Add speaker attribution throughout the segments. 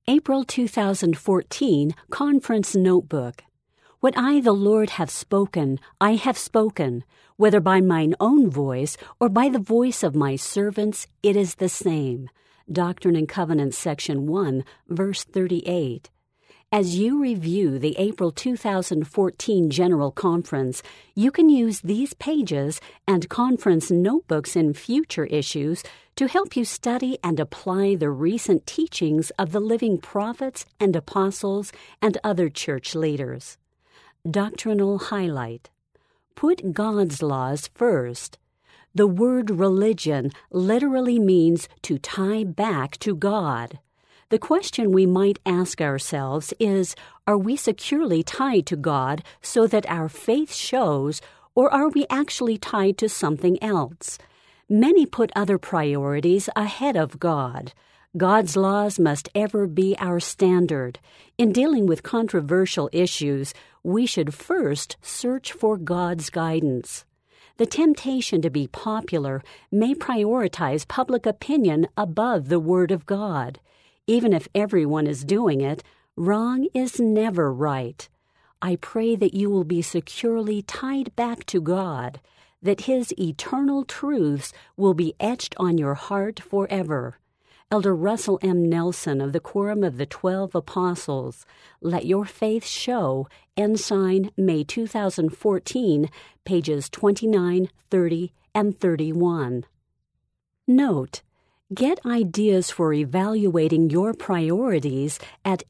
Speaker 1: April 2014 Conference Notebook. What I, the Lord, have spoken, I have spoken, whether by mine own voice or by the voice of my servants, it is the same. Doctrine and Covenants, Section 1, verse 38. As you review the April 2014 General Conference, you can use these pages and conference notebooks in future issues to help you study and apply the recent teachings of the living prophets and apostles and other church leaders. Doctrinal highlight. Put God's laws first. The word religion literally means to tie back to God. The question we might ask ourselves is, are we securely tied to God so that our faith shows, or are we actually tied to something else? Many put other priorities ahead of God. God's laws must ever be our standard. In dealing with controversial issues, we should first search for God's guidance. The temptation to be popular may prioritize public opinion above the Word of God. Even if everyone is doing it, wrong is never right. I pray that you will be securely tied back to God, that His eternal truths will be etched on your heart forever. Elder Russell M. Nelson of the Quorum of the 12 Apostles, Let Your Faith Show, Ensign, May 2014, pages 29, 30, and 31. Note: get ideas for evaluating your priorities at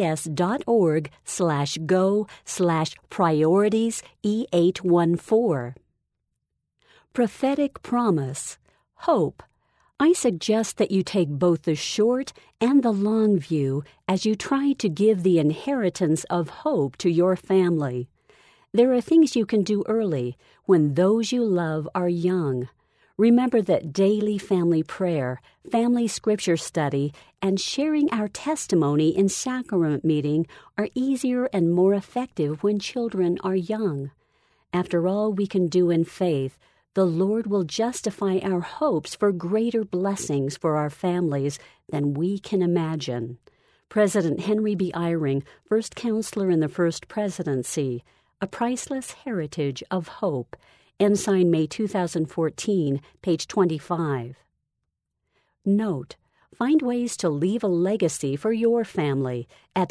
Speaker 1: lds.org/go/priorities E814. Prophetic promise. Hope. I suggest that you take both the short and the long view as you try to give the inheritance of hope to your family. There are things you can do early when those you love are young. Remember that daily family prayer, family scripture study, and sharing our testimony in sacrament meeting are easier and more effective when children are young. After all we can do in faith, the Lord will justify our hopes for greater blessings for our families than we can imagine. President Henry B. Eyring, First Counselor in the First Presidency, A Priceless Heritage of Hope, Ensign, May 2014, page 25. Note: find ways to leave a legacy for your family at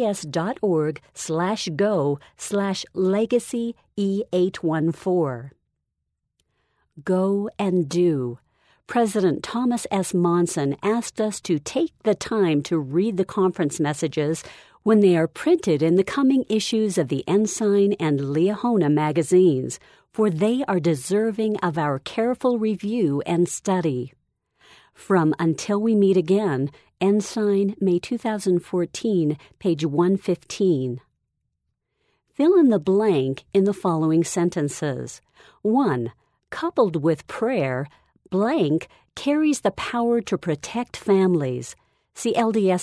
Speaker 1: lds.org/go/legacy E814. Go and do. President Thomas S. Monson asked us to take the time to read the conference messages when they are printed in the coming issues of the Ensign and Liahona magazines, for they are deserving of our careful review and study. From Until We Meet Again, Ensign, May 2014, page 115. Fill in the blank in the following sentences. 1. Coupled with prayer, blank carries the power to protect families. See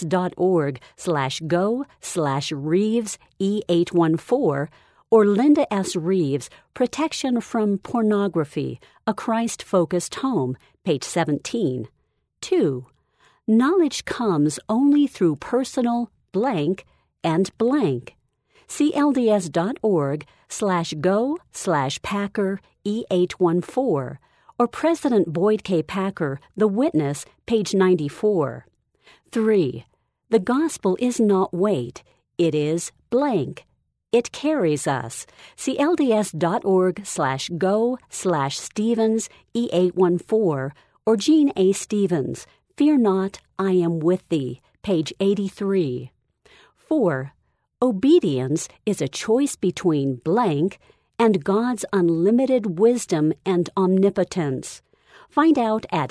Speaker 1: lds.org/go/Reeves E814 or Linda S. Reeves, Protection from Pornography, A Christ-Focused Home, page 17. 2. Knowledge comes only through personal blank and blank. See lds.org/go/Packer E814 or President Boyd K. Packer, The Witness, page 94. 3. The gospel is not weight, it is blank. It carries us. See lds.org/go/Stevens E814 or Gene A. Stevens, Fear Not, I Am With Thee, page 83. 4. Obedience is a choice between blank and God's unlimited wisdom and omnipotence. Find out at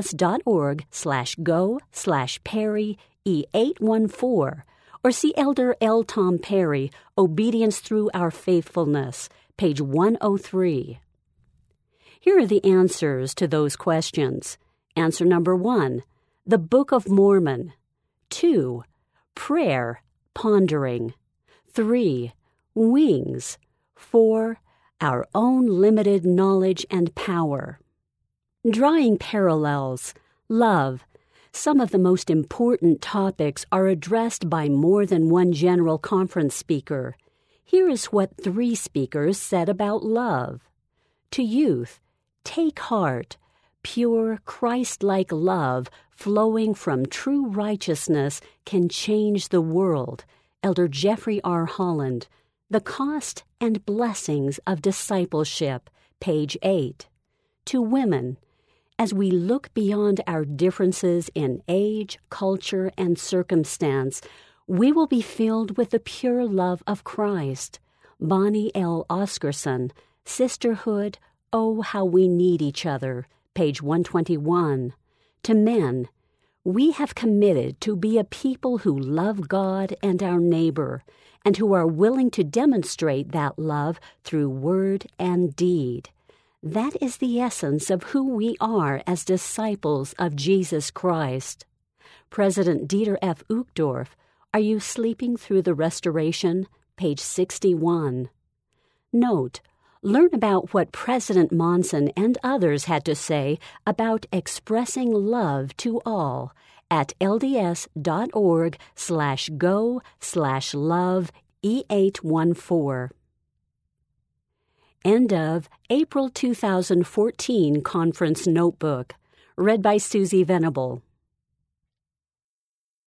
Speaker 1: lds.org/go/Perry E814 or see Elder L. Tom Perry, Obedience Through Our Faithfulness, page 103. Here are the answers to those questions. Answer number 1, the Book of Mormon. 2, prayer, pondering. 3, wings. 4, our own limited knowledge and power. Drawing parallels. Love. Some of the most important topics are addressed by more than one general conference speaker. Here is what 3 speakers said about love. To youth, take heart. Pure, Christ-like love flowing from true righteousness can change the world. Elder Jeffrey R. Holland, The Cost and Blessings of Discipleship, page 8. To women, as we look beyond our differences in age, culture, and circumstance, we will be filled with the pure love of Christ. Bonnie L. Oscarson, Sisterhood, Oh, How We Need Each Other, page 121. To men, we have committed to be a people who love God and our neighbor, and who are willing to demonstrate that love through word and deed. That is the essence of who we are as disciples of Jesus Christ. President Dieter F. Uchtdorf, Are You Sleeping Through the Restoration? Page 61. Note, learn about what President Monson and others had to say about expressing love to all at lds.org/go/love E814. End of April 2014 Conference Notebook. Read by Susie Venable.